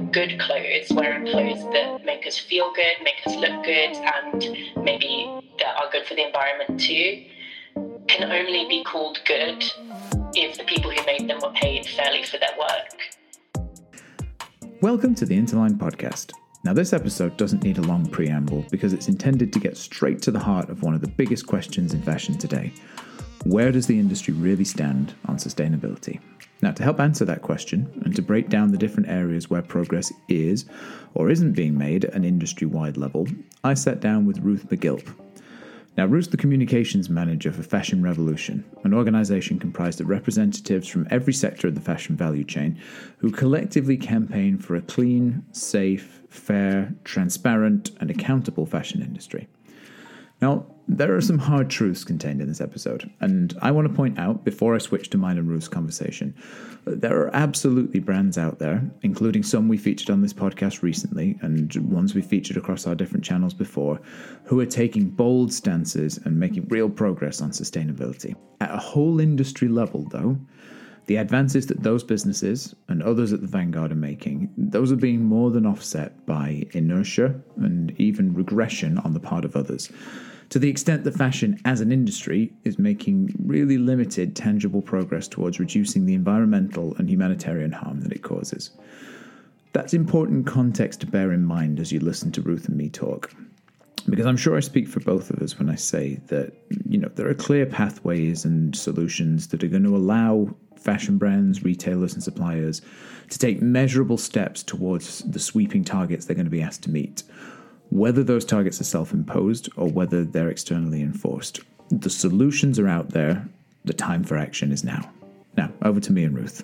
good clothes, wearing clothes that make us feel good, make us look good, and maybe that are good for the environment too, can only be called good if the people who made them were paid fairly for their work. Welcome to the Interline Podcast. Now, this episode doesn't need a long preamble because it's intended to get straight to the heart of one of the biggest questions in fashion today. Where does the industry really stand on sustainability? Now, to help answer that question and to break down the different areas where progress is or isn't being made at an industry-wide level, I sat down with Ruth McGilp. Now, Ruth's the communications manager for Fashion Revolution, an organisation comprised of representatives from every sector of the fashion value chain who collectively campaign for a clean, safe, fair, transparent and accountable fashion industry. Now, there are some hard truths contained in this episode, and I want to point out, before I switch to mine and Ruth's conversation, that there are absolutely brands out there, including some we featured on this podcast recently, and ones we featured across our different channels before, who are taking bold stances and making real progress on sustainability. At a whole industry level, though, the advances that those businesses and others at the vanguard are making, those are being more than offset by inertia and even regression on the part of others, to the extent that fashion as an industry is making really limited tangible progress towards reducing the environmental and humanitarian harm that it causes. That's important context to bear in mind as you listen to Ruth and me talk, because I'm sure I speak for both of us when I say that, there are clear pathways and solutions that are going to allow fashion brands, retailers and suppliers to take measurable steps towards the sweeping targets they're going to be asked to meet, whether those targets are self-imposed or whether they're externally enforced. The solutions are out there. The time for action is now. Now, over to me and Ruth.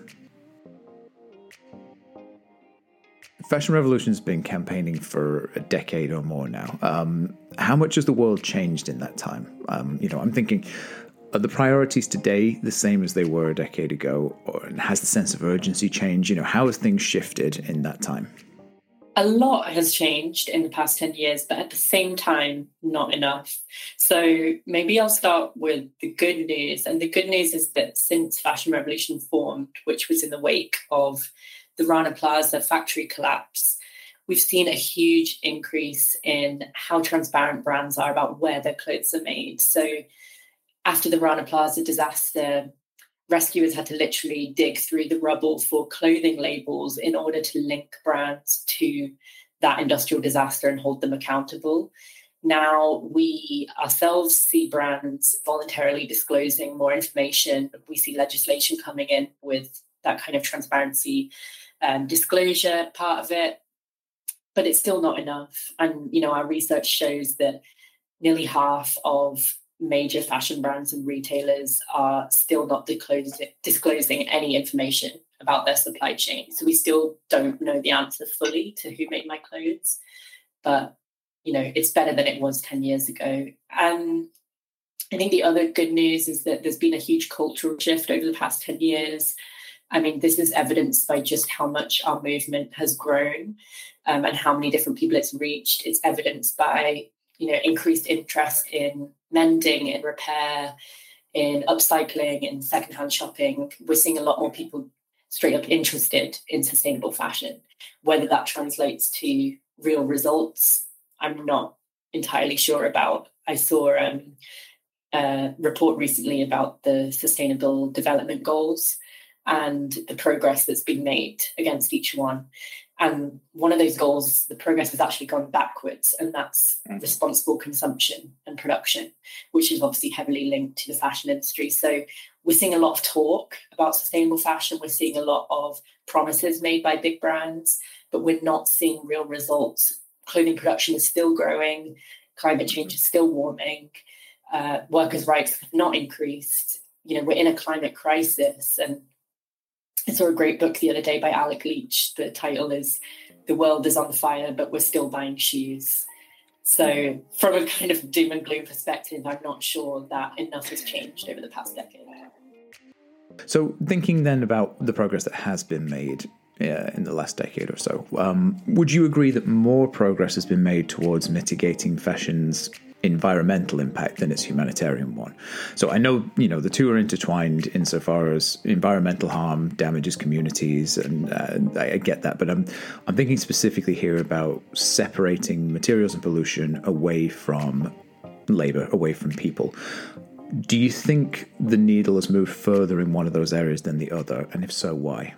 Fashion Revolution's been campaigning for a decade or more now. How much has the world changed in that time? I'm thinking, are the priorities today the same as they were a decade ago? Or has the sense of urgency changed? How has things shifted in that time? A lot has changed in the past 10 years, but at the same time, not enough. So maybe I'll start with the good news. And the good news is that since Fashion Revolution formed, which was in the wake of the Rana Plaza factory collapse, we've seen a huge increase in how transparent brands are about where their clothes are made. So after the Rana Plaza disaster, rescuers had to literally dig through the rubble for clothing labels in order to link brands to that industrial disaster and hold them accountable. Now we ourselves see brands voluntarily disclosing more information. We see legislation coming in with that kind of transparency disclosure part of it, but it's still not enough. And, our research shows that nearly half of major fashion brands and retailers are still not disclosing any information about their supply chain. So we still don't know the answer fully to who made my clothes. But, it's better than it was 10 years ago. And I think the other good news is that there's been a huge cultural shift over the past 10 years. I mean, this is evidenced by just how much our movement has grown and how many different people it's reached. It's evidenced by increased interest in mending, in repair, in upcycling, in secondhand shopping. We're seeing a lot more people straight up interested in sustainable fashion. Whether that translates to real results, I'm not entirely sure about. I saw a report recently about the Sustainable Development Goals and the progress that's been made against each one. And one of those goals, the progress has actually gone backwards, and that's responsible consumption and production, which is obviously heavily linked to the fashion industry. So we're seeing a lot of talk about sustainable fashion. We're seeing a lot of promises made by big brands, but we're not seeing real results. Clothing production is still growing. Climate change is still warming. Workers' rights have not increased. We're in a climate crisis. And I saw a great book the other day by Alec Leach. The title is "The World is on Fire, but We're Still Buying Shoes." So from a kind of doom and gloom perspective, I'm not sure that enough has changed over the past decade. So thinking then about the progress that has been made in the last decade or so, would you agree that more progress has been made towards mitigating fashion's environmental impact than its humanitarian one. So I know, the two are intertwined insofar as environmental harm damages communities, and I get that. But I'm thinking specifically here about separating materials and pollution away from labor, away from people. Do you think the needle has moved further in one of those areas than the other? And if so, why?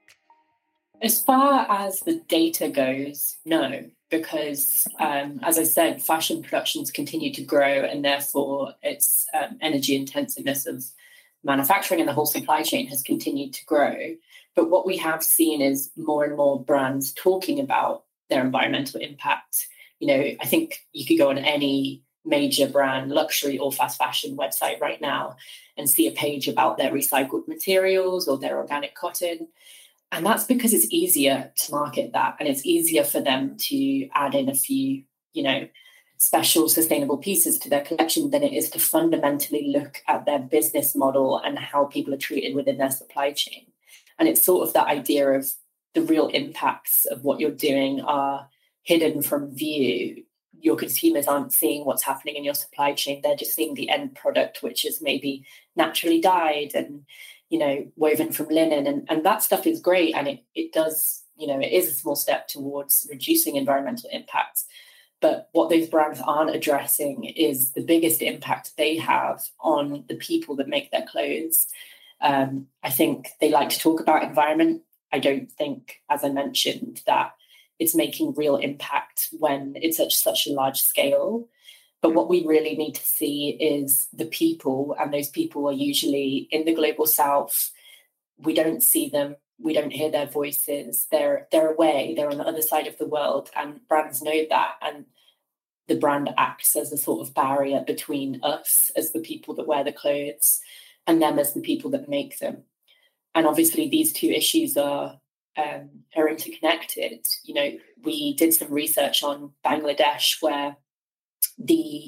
As far as the data goes, no, because as I said, fashion productions continue to grow, and therefore its energy intensiveness of manufacturing and the whole supply chain has continued to grow. But what we have seen is more and more brands talking about their environmental impact. I think you could go on any major brand, luxury or fast fashion website right now and see a page about their recycled materials or their organic cotton. And that's because it's easier to market that, and it's easier for them to add in a few, special sustainable pieces to their collection than it is to fundamentally look at their business model and how people are treated within their supply chain. And it's sort of that idea of the real impacts of what you're doing are hidden from view. Your consumers aren't seeing what's happening in your supply chain. They're just seeing the end product, which is maybe naturally dyed and woven from linen, and that stuff is great, and it does, it is a small step towards reducing environmental impact. But what those brands aren't addressing is the biggest impact they have on the people that make their clothes. I think they like to talk about environment. I don't think, as I mentioned, that it's making real impact when it's at such a large scale. But what we really need to see is the people, and those people are usually in the global south. We don't see them. We don't hear their voices. They're away. They're on the other side of the world, and brands know that. And the brand acts as a sort of barrier between us as the people that wear the clothes and them as the people that make them. And obviously, these two issues are interconnected. We did some research on Bangladesh where the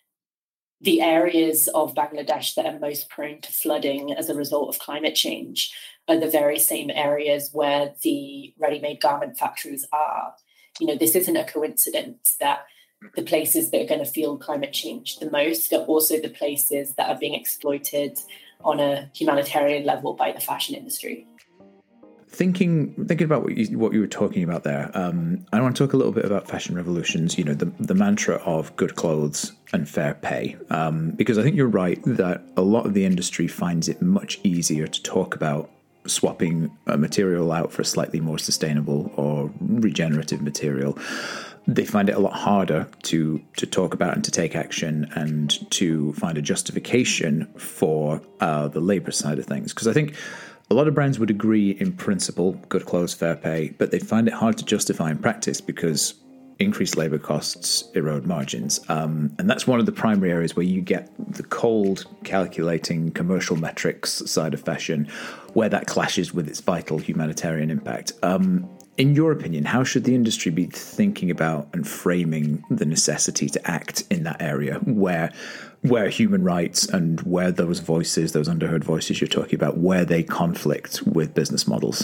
areas of Bangladesh that are most prone to flooding as a result of climate change are the very same areas where the ready-made garment factories are. This isn't a coincidence that the places that are going to feel climate change the most are also the places that are being exploited on a humanitarian level by the fashion industry. Thinking about what you were talking about there, I want to talk a little bit about fashion revolutions, the mantra of good clothes and fair pay, because I think you're right that a lot of the industry finds it much easier to talk about swapping a material out for a slightly more sustainable or regenerative material. They find it a lot harder to talk about and to take action and to find a justification for the labour side of things, because I think a lot of brands would agree in principle, good clothes, fair pay, but they find it hard to justify in practice because increased labour costs erode margins. And that's one of the primary areas where you get the cold, calculating commercial metrics side of fashion, where that clashes with its vital humanitarian impact. In your opinion, how should the industry be thinking about and framing the necessity to act in that area where human rights and where those voices, those underheard voices you're talking about, where they conflict with business models?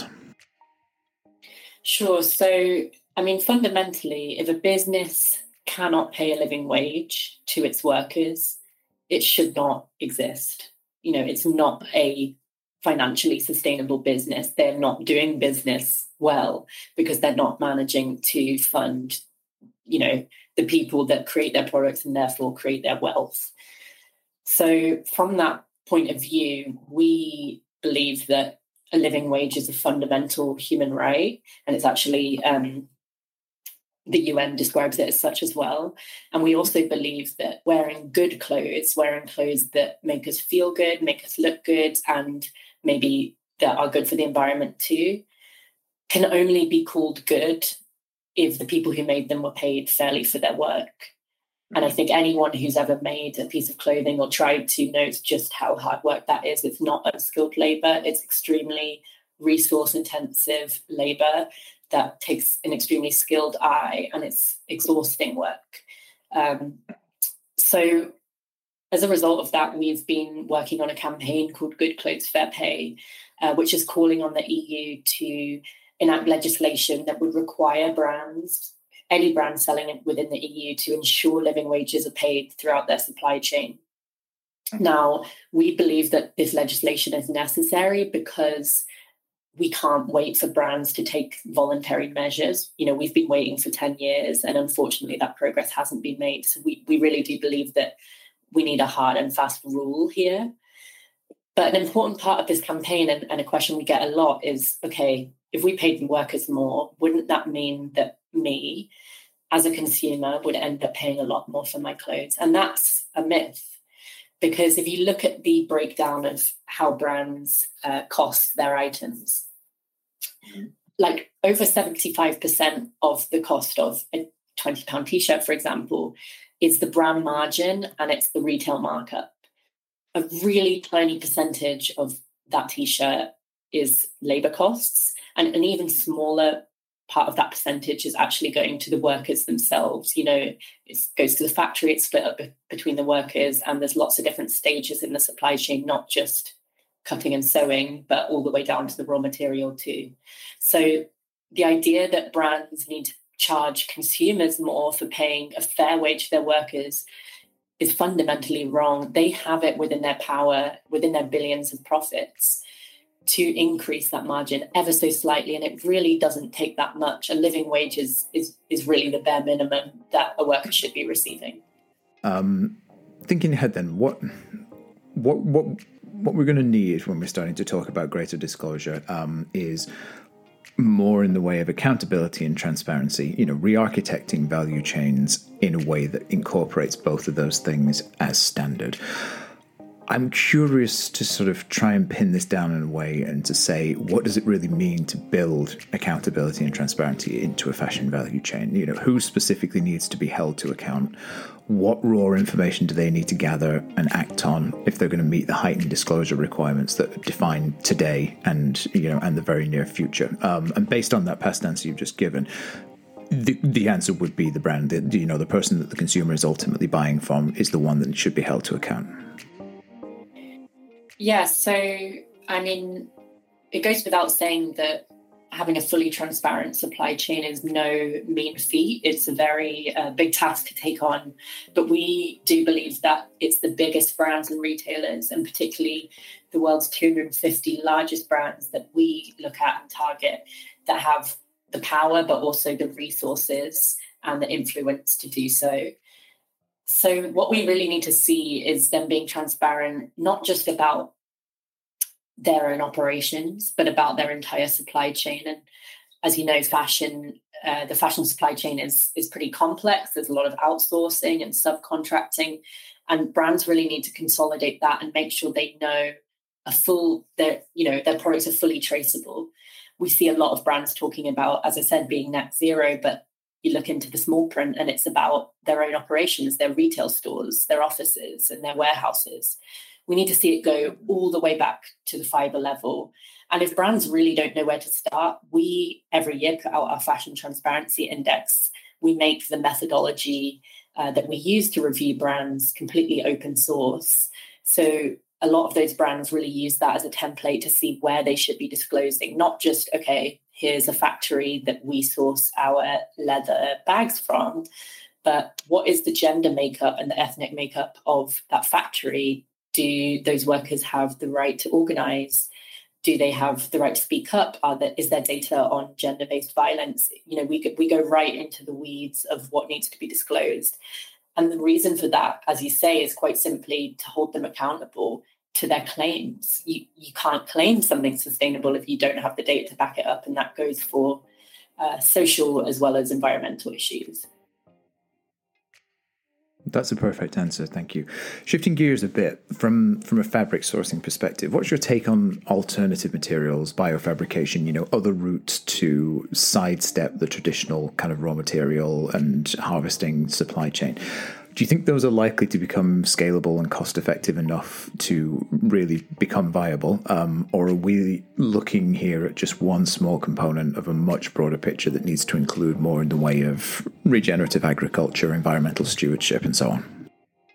Sure. So, fundamentally, if a business cannot pay a living wage to its workers, it should not exist. It's not a financially sustainable business. They're not doing business well because they're not managing to fund, the people that create their products and therefore create their wealth. So from that point of view, we believe that a living wage is a fundamental human right, and it's actually the UN describes it as such as well. And we also believe that wearing good clothes, wearing clothes that make us feel good, make us look good, and maybe that are good for the environment too, can only be called good if the people who made them were paid fairly for their work. And I think anyone who's ever made a piece of clothing or tried to knows just how hard work that is. It's not unskilled labor. It's extremely resource-intensive labor that takes an extremely skilled eye, and it's exhausting work. So as a result of that, we've been working on a campaign called Good Clothes, Fair Pay, which is calling on the EU to enact legislation that would require brands any brand selling it within the EU to ensure living wages are paid throughout their supply chain. Now, we believe that this legislation is necessary because we can't wait for brands to take voluntary measures. We've been waiting for 10 years and unfortunately that progress hasn't been made. So we really do believe that we need a hard and fast rule here. But an important part of this campaign and a question we get a lot is, okay, if we paid the workers more, wouldn't that mean that me as a consumer would end up paying a lot more for my clothes? And that's a myth. Because if you look at the breakdown of how brands cost their items, like over 75% of the cost of a £20 t-shirt, for example, is the brand margin and it's the retail markup. A really tiny percentage of that t-shirt is labor costs, and an even smaller part of that percentage is actually going to the workers themselves. It goes to the factory, it's split up between the workers, and there's lots of different stages in the supply chain, not just cutting and sewing, but all the way down to the raw material too. So the idea that brands need to charge consumers more for paying a fair wage to their workers is fundamentally wrong. They have it within their power, within their billions of profits, to increase that margin ever so slightly. And it really doesn't take that much. A living wage is really the bare minimum that a worker should be receiving. Thinking ahead then, what we're going to need when we're starting to talk about greater disclosure is more in the way of accountability and transparency, re-architecting value chains in a way that incorporates both of those things as standard. I'm curious to sort of try and pin this down in a way and to say, what does it really mean to build accountability and transparency into a fashion value chain? Who specifically needs to be held to account? What raw information do they need to gather and act on if they're going to meet the heightened disclosure requirements that are defined today and the very near future? And based on that past answer you've just given, the answer would be the brand. The person that the consumer is ultimately buying from is the one that should be held to account. Yeah, so, it goes without saying that having a fully transparent supply chain is no mean feat. It's a very big task to take on. But we do believe that it's the biggest brands and retailers, and particularly the world's 250 largest brands that we look at and target, that have the power, but also the resources and the influence to do so. So what we really need to see is them being transparent, not just about their own operations, but about their entire supply chain. And as you know, the fashion supply chain is pretty complex. There's a lot of outsourcing and subcontracting, and brands really need to consolidate that and make sure they know their products are fully traceable. We see a lot of brands talking about, as I said, being net zero, but you look into the small print and it's about their own operations, their retail stores, their offices and their warehouses. We need to see it go all the way back to the fiber level. And if brands really don't know where to start, we every year put out our Fashion Transparency Index. We make the methodology that we use to review brands completely open source. So a lot of those brands really use that as a template to see where they should be disclosing, not just, okay, here's a factory that we source our leather bags from, but what is the gender makeup and the ethnic makeup of that factory? Do those workers have the right to organize? Do they have the right to speak up? Is there data on gender-based violence? We go right into the weeds of what needs to be disclosed. And the reason for that, as you say, is quite simply to hold them accountable to their claims. You can't claim something sustainable if you don't have the data to back it up. And that goes for social as well as environmental issues. That's a perfect answer. Thank you. Shifting gears a bit from a fabric sourcing perspective, what's your take on alternative materials, biofabrication, other routes to sidestep the traditional kind of raw material and harvesting supply chain? Do you think those are likely to become scalable and cost effective enough to really become viable? Or are we looking here at just one small component of a much broader picture that needs to include more in the way of regenerative agriculture, environmental stewardship, and so on?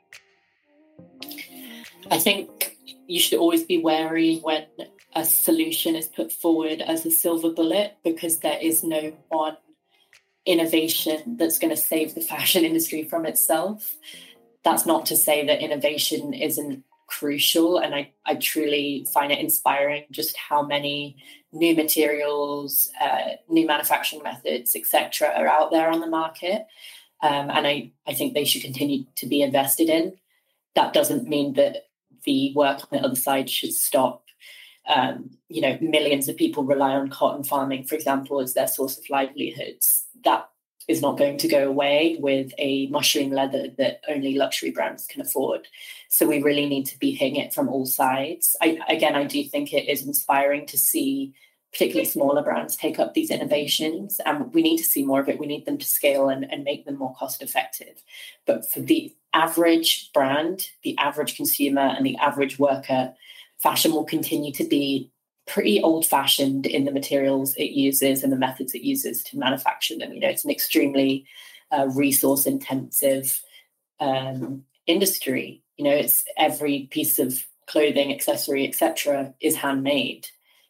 I think you should always be wary when a solution is put forward as a silver bullet, because there is no one innovation that's going to save the fashion industry from itself. That's not to say that innovation isn't crucial. And I truly find it inspiring just how many new materials, new manufacturing methods, etc., are out there on the market. And I think they should continue to be invested in. That doesn't mean that the work on the other side should stop. Millions of people rely on cotton farming, for example, as their source of livelihoods. That is not going to go away with a mushroom leather that only luxury brands can afford. So we really need to be hitting it from all sides. I do think it is inspiring to see particularly smaller brands take up these innovations, and we need to see more of it. We need them to scale and make them more cost effective. But for the average brand, the average consumer, and the average worker, fashion will continue to be pretty old-fashioned in the materials it uses and the methods it uses to manufacture them. It's an extremely resource-intensive industry. It's every piece of clothing, accessory, etc., is handmade.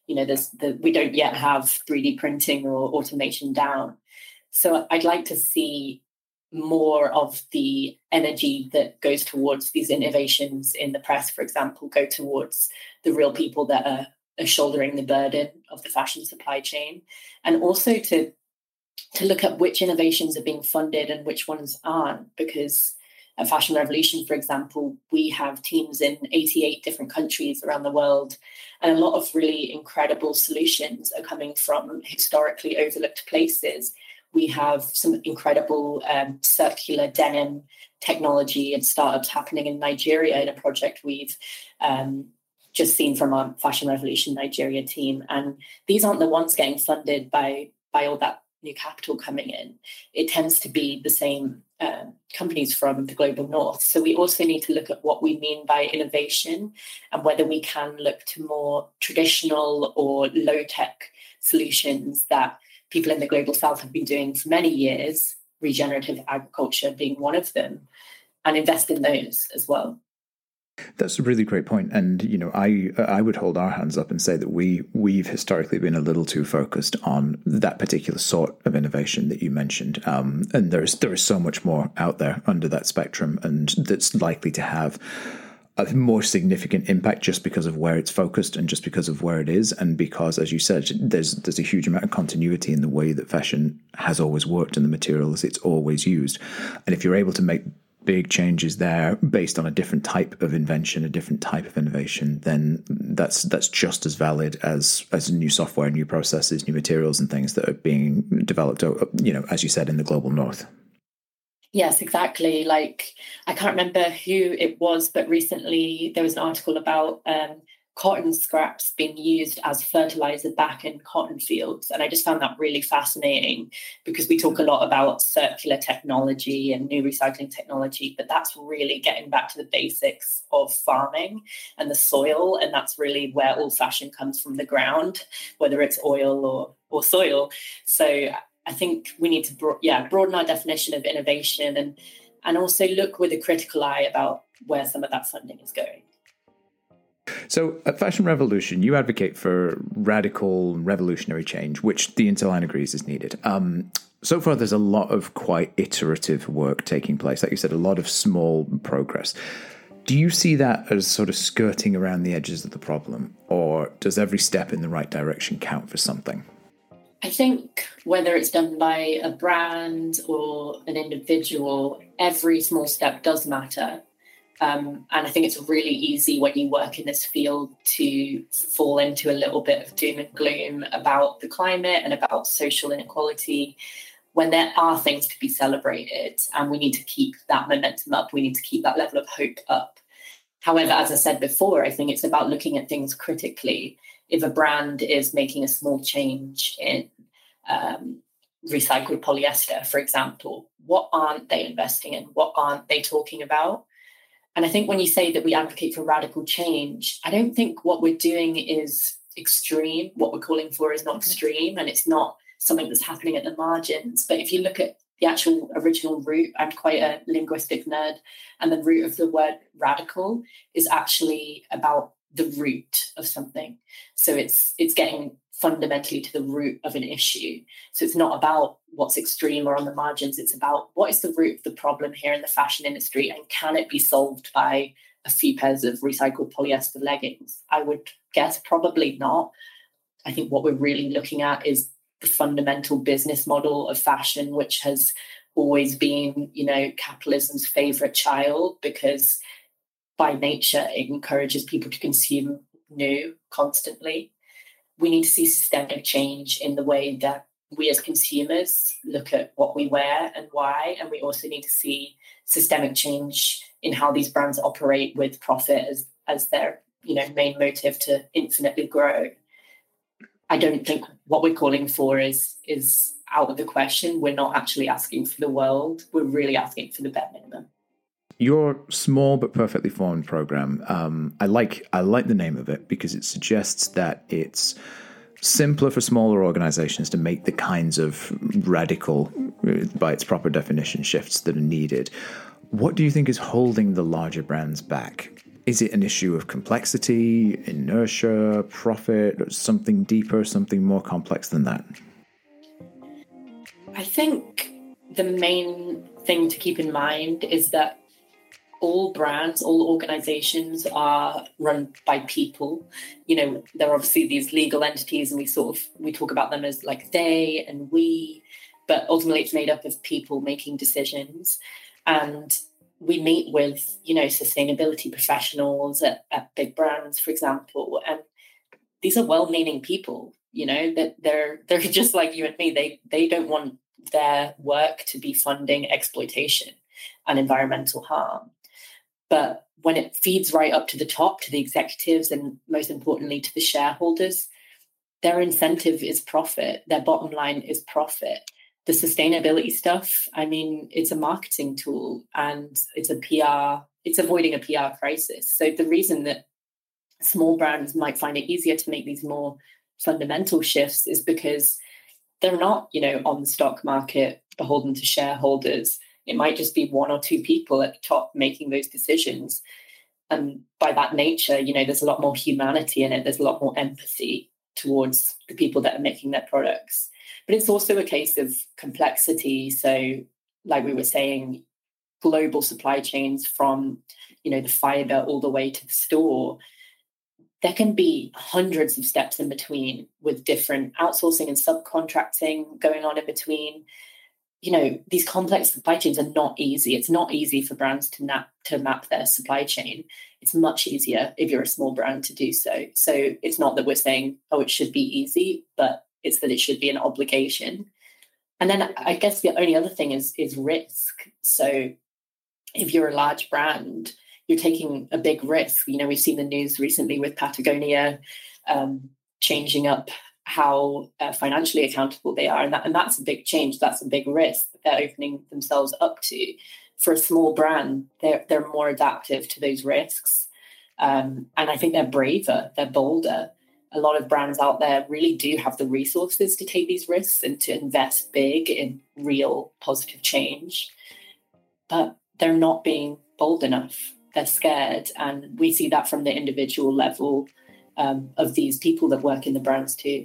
We don't yet have 3D printing or automation down. So I'd like to see more of the energy that goes towards these innovations in the press, for example, go towards the real people that are shouldering the burden of the fashion supply chain, and also to look at which innovations are being funded and which ones aren't. Because at Fashion Revolution, for example, we have teams in 88 different countries around the world, and a lot of really incredible solutions are coming from historically overlooked places. We have some incredible circular denim technology and startups happening in Nigeria in a project we've just seen from our Fashion Revolution Nigeria team. And these aren't the ones getting funded by all that new capital coming in. It tends to be the same companies from the global north. So we also need to look at what we mean by innovation and whether we can look to more traditional or low-tech solutions that people in the global south have been doing for many years, regenerative agriculture being one of them, and invest in those as well. That's a really great point. And, I would hold our hands up and say that we've historically been a little too focused on that particular sort of innovation that you mentioned. And there is so much more out there under that spectrum, and that's likely to have a more significant impact just because of where it's focused and just because of where it is. And because, as you said, there's a huge amount of continuity in the way that fashion has always worked and the materials it's always used. And if you're able to make big changes there based on a different type of invention, a different type of innovation, then that's just as valid as new software, new processes, new materials and things that are being developed, as you said, in the global north. Yes, exactly. Like, I can't remember who it was, but recently there was an article about cotton scraps being used as fertilizer back in cotton fields. And I just found that really fascinating, because we talk a lot about circular technology and new recycling technology, but that's really getting back to the basics of farming and the soil. And that's really where all fashion comes from, the ground, whether it's oil or soil. So I think we need to broaden our definition of innovation and also look with a critical eye about where some of that funding is going. So at Fashion Revolution, you advocate for radical revolutionary change, which the Interline agrees is needed. So far, there's a lot of quite iterative work taking place. Like you said, a lot of small progress. Do you see that as sort of skirting around the edges of the problem, or does every step in the right direction count for something? I think whether it's done by a brand or an individual, every small step does matter. And I think it's really easy when you work in this field to fall into a little bit of doom and gloom about the climate and about social inequality, when there are things to be celebrated, and we need to keep that momentum up. We need to keep that level of hope up. However, as I said before, I think it's about looking at things critically. If a brand is making a small change in recycled polyester, for example, what aren't they investing in? What aren't they talking about? And I think when you say that we advocate for radical change, I don't think what we're doing is extreme. What we're calling for is not extreme, and it's not something that's happening at the margins. But if you look at the actual original root, I'm quite a linguistic nerd, and the root of the word radical is actually about the root of something. So it's getting fundamentally to the root of an issue. So it's not about what's extreme or on the margins. It's about what is the root of the problem here in the fashion industry, and can it be solved by a few pairs of recycled polyester leggings? I would guess probably not. I think what we're really looking at is the fundamental business model of fashion, which has always been, capitalism's favorite child, because by nature it encourages people to consume new constantly. We need to see systemic change in the way that we as consumers look at what we wear and why. And we also need to see systemic change in how these brands operate with profit as their main motive to infinitely grow. I don't think what we're calling for is out of the question. We're not actually asking for the world. We're really asking for the bare minimum. Your small but perfectly formed program, I like the name of it because it suggests that it's simpler for smaller organizations to make the kinds of radical, by its proper definition, shifts that are needed. What do you think is holding the larger brands back? Is it an issue of complexity, inertia, profit, or something deeper, something more complex than that? I think the main thing to keep in mind is that all brands, all organizations are run by people. There are obviously these legal entities, and we talk about them as like they and we, but ultimately it's made up of people making decisions. And we meet with, sustainability professionals at big brands, for example, and these are well-meaning people, that they're just like you and me. They don't want their work to be funding exploitation and environmental harm. But when it feeds right up to the top, to the executives, and most importantly to the shareholders, their incentive is profit. Their bottom line is profit. The sustainability stuff, it's a marketing tool, and it's avoiding a PR crisis. So the reason that small brands might find it easier to make these more fundamental shifts is because they're not, on the stock market beholden to shareholders. It might just be one or two people at the top making those decisions. And by that nature, there's a lot more humanity in it. There's a lot more empathy towards the people that are making their products. But it's also a case of complexity. So like we were saying, global supply chains from, the fiber all the way to the store, there can be hundreds of steps in between, with different outsourcing and subcontracting going on in between. These complex supply chains are not easy. It's not easy for brands to map their supply chain. It's much easier if you're a small brand to do so. So it's not that we're saying, it should be easy, but it's that it should be an obligation. And then I guess the only other thing is risk. So if you're a large brand, you're taking a big risk. We've seen the news recently with Patagonia changing up how financially accountable they are. And that's a big change. That's a big risk that they're opening themselves up to. For a small brand, they're more adaptive to those risks. And I think they're braver, they're bolder. A lot of brands out there really do have the resources to take these risks and to invest big in real positive change. But they're not being bold enough. They're scared. And we see that from the individual level of these people that work in the brands too.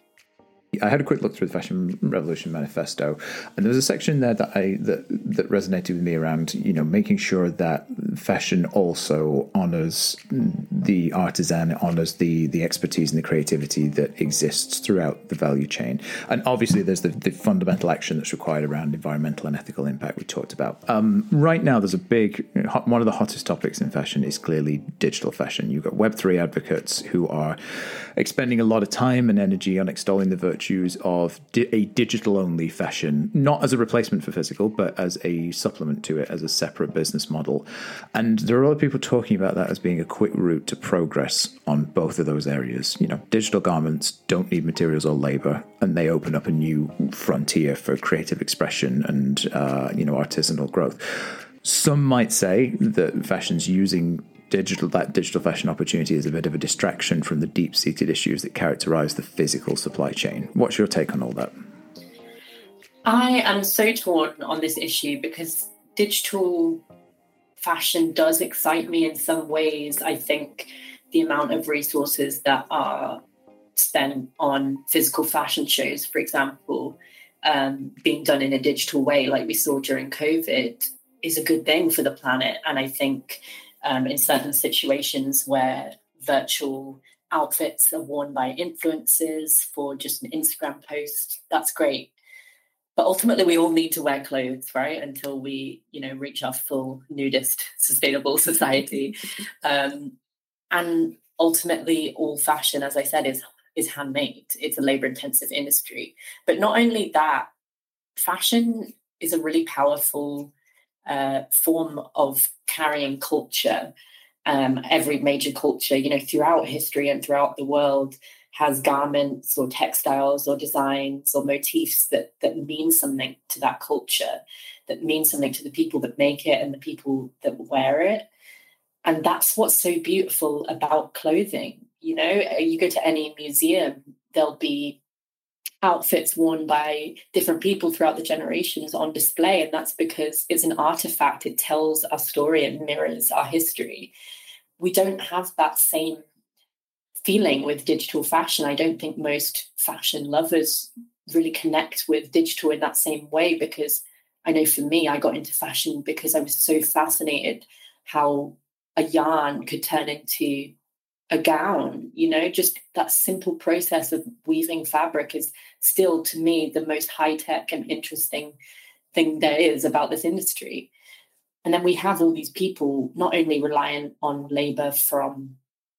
I had a quick look through the Fashion Revolution Manifesto, and there was a section there that resonated with me around, making sure that fashion also honors the artisan, honors the expertise and the creativity that exists throughout the value chain. And obviously, there's the fundamental action that's required around environmental and ethical impact we talked about. Right now, there's one of the hottest topics in fashion is clearly digital fashion. You've got Web3 advocates who are expending a lot of time and energy on extolling the virtues of a digital-only fashion, not as a replacement for physical, but as a supplement to it, as a separate business model. And there are a lot of people talking about that as being a quick route to progress on both of those areas. Digital garments don't need materials or labor, and they open up a new frontier for creative expression and, artisanal growth. Some might say that fashion's using digital fashion opportunity is a bit of a distraction from the deep-seated issues that characterize the physical supply chain. What's your take on all that? I am so torn on this issue because digital fashion does excite me in some ways. I think the amount of resources that are spent on physical fashion shows, for example, being done in a digital way, like we saw during COVID, is a good thing for the planet. And I think in certain situations where virtual outfits are worn by influencers for just an Instagram post, that's great. But ultimately, we all need to wear clothes, right? Until we, reach our full nudist, sustainable society. And ultimately, all fashion, as I said, is handmade. It's a labor-intensive industry. But not only that, fashion is a really powerful form of carrying culture. Every major culture, throughout history and throughout the world, has garments or textiles or designs or motifs that mean something to that culture, that mean something to the people that make it and the people that wear it. And that's what's so beautiful about clothing. You go to any museum, there'll be outfits worn by different people throughout the generations on display. And that's because it's an artifact. It tells our story and mirrors our history. We don't have that same feeling with digital fashion. I don't think most fashion lovers really connect with digital in that same way, because I know for me, I got into fashion because I was so fascinated how a yarn could turn into a gown. Just that simple process of weaving fabric is still, to me, the most high-tech and interesting thing there is about this industry. And then we have all these people not only reliant on labor from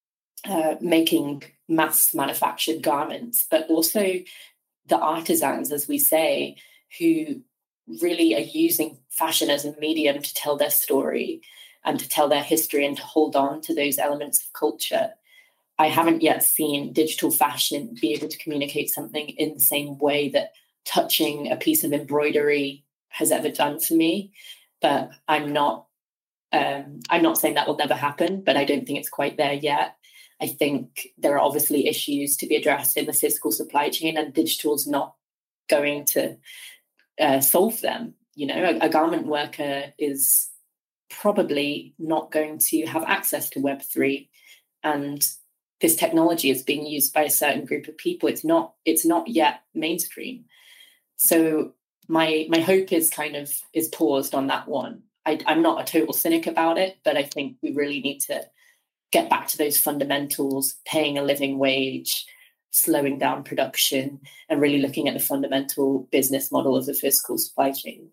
making mass manufactured garments, but also the artisans, as we say, who really are using fashion as a medium to tell their story and to tell their history and to hold on to those elements of culture. I haven't yet seen digital fashion be able to communicate something in the same way that touching a piece of embroidery has ever done for me. But I'm not saying that will never happen, but I don't think it's quite there yet. I think there are obviously issues to be addressed in the physical supply chain, and digital is not going to solve them. A garment worker is probably not going to have access to Web3, and this technology is being used by a certain group of people. It's not yet mainstream. So my hope is paused on that one. I'm not a total cynic about it, but I think we really need to get back to those fundamentals, paying a living wage, slowing down production, and really looking at the fundamental business model of the physical supply chain.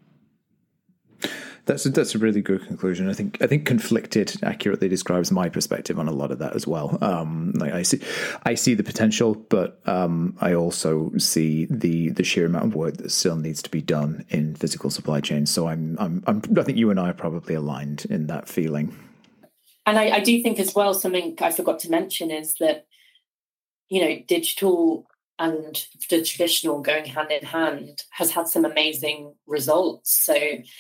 That's a really good conclusion. I think conflicted accurately describes my perspective on a lot of that as well. I see the potential, but I also see the sheer amount of work that still needs to be done in physical supply chains. So I think you and I are probably aligned in that feeling. And I do think as well, something I forgot to mention is that, digital and the traditional going hand in hand has had some amazing results. So,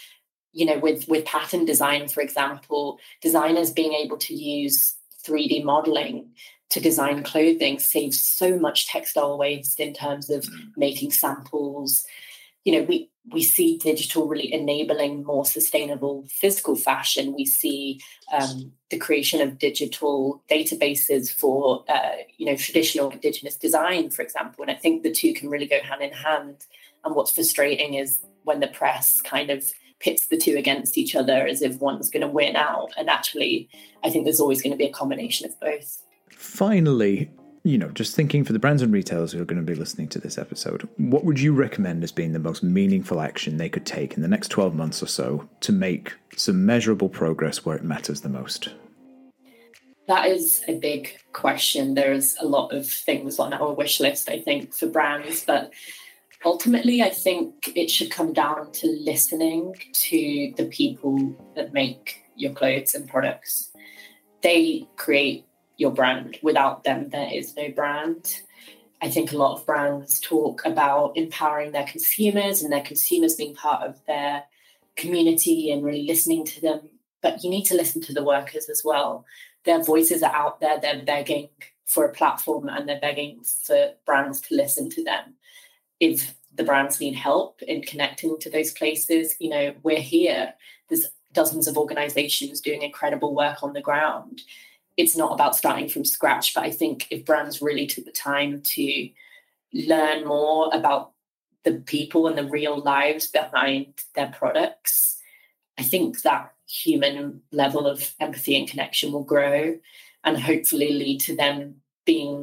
with pattern design, for example, designers being able to use 3D modeling to design clothing saves so much textile waste in terms of making samples. We see digital really enabling more sustainable physical fashion. We see the creation of digital databases for, traditional Indigenous design, for example. And I think the two can really go hand in hand. And what's frustrating is when the press kind of pits the two against each other as if one's going to win out. And actually, I think there's always going to be a combination of both. Finally, just thinking for the brands and retailers who are going to be listening to this episode, what would you recommend as being the most meaningful action they could take in the next 12 months or so to make some measurable progress where it matters the most? That is a big question. There's a lot of things on our wish list, I think, for brands, but ultimately, I think it should come down to listening to the people that make your clothes and products. They create your brand. Without them, there is no brand. I think a lot of brands talk about empowering their consumers and their consumers being part of their community and really listening to them. But you need to listen to the workers as well. Their voices are out there. They're begging for a platform and they're begging for brands to listen to them. If the brands need help in connecting to those places, we're here. There's dozens of organizations doing incredible work on the ground. it's not about starting from scratch. But I think if brands really took the time to learn more about the people and the real lives behind their products, I think that human level of empathy and connection will grow and hopefully lead to them being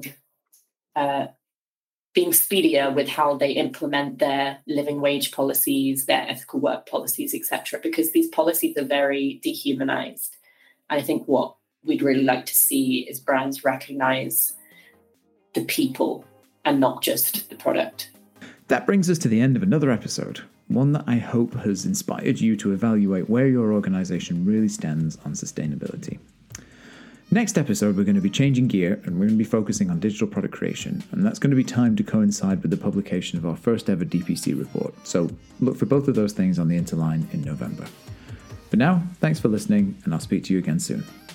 speedier with how they implement their living wage policies, their ethical work policies, etc. Because these policies are very dehumanized. And I think what we'd really like to see is brands recognize the people and not just the product. That brings us to the end of another episode, one that I hope has inspired you to evaluate where your organisation really stands on sustainability. Next episode, we're going to be changing gear and we're going to be focusing on digital product creation, and that's going to be timed to coincide with the publication of our first ever DPC report. So look for both of those things on the Interline in November. For now, thanks for listening, and I'll speak to you again soon.